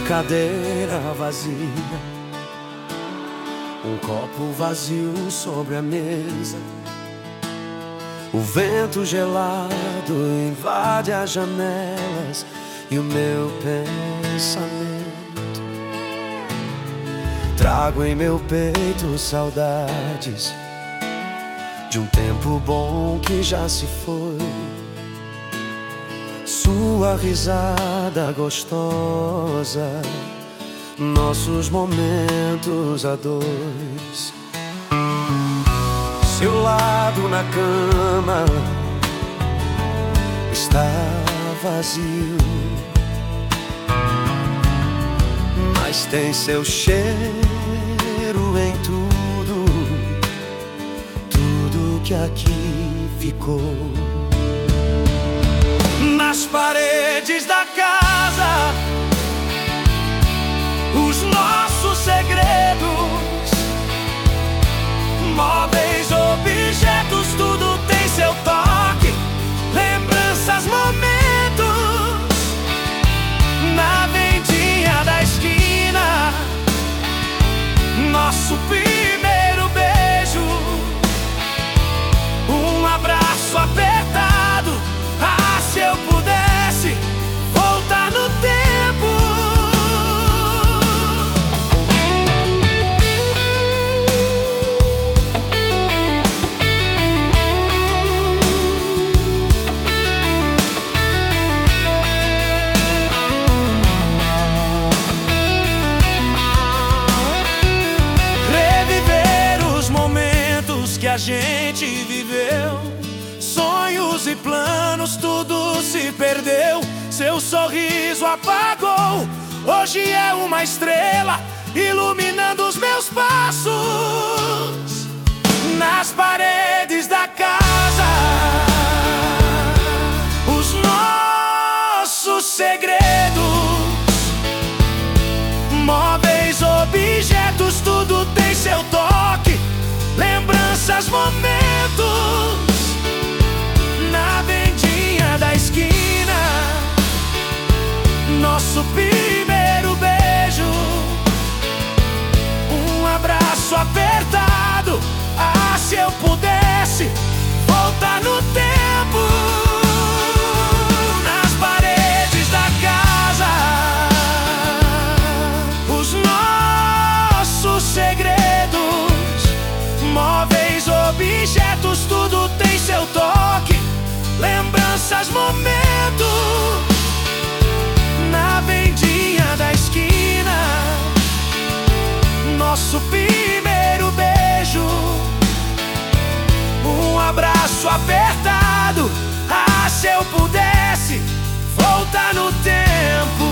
cadeira vazia, um copo vazio sobre a mesa. O vento gelado invade as janelas e o meu pensamento. Trago em meu peito saudades de um tempo bom que já se foi. Sua risada gostosa, nossos momentos a dois. Seu lado na cama está vazio, mas tem seu cheiro em tudo, tudo que aqui ficou. Nas paredes da casa, os nossos segredos, móveis, objetos, tudo tem seu toque. Lembranças, momentos, na vendinha da esquina, nosso primeiro beijo, um abraço apertado. Ah, se eu pudesse voltar no tempo. Reviver os momentos que a gente viveu, sonhos e planos, tudo se perdeu. Seu sorriso apagou, hoje é uma estrela iluminando os meus passos. Nas paredes da casa, os nossos segredos, móveis, objetos, tudo tem seu toque. Lembranças, momentos, na vendinha da esquina, nosso primeiro beijo, um abraço apertado. Ah, se eu pudesse voltar no tempo. Nas paredes da casa, os nossos segredos, móveis, objetos, tudo tem seu toque. Lembranças, momentos, na vendinha da esquina, nosso primeiro beijo, um abraço apertado. Ah, se eu pudesse voltar no tempo.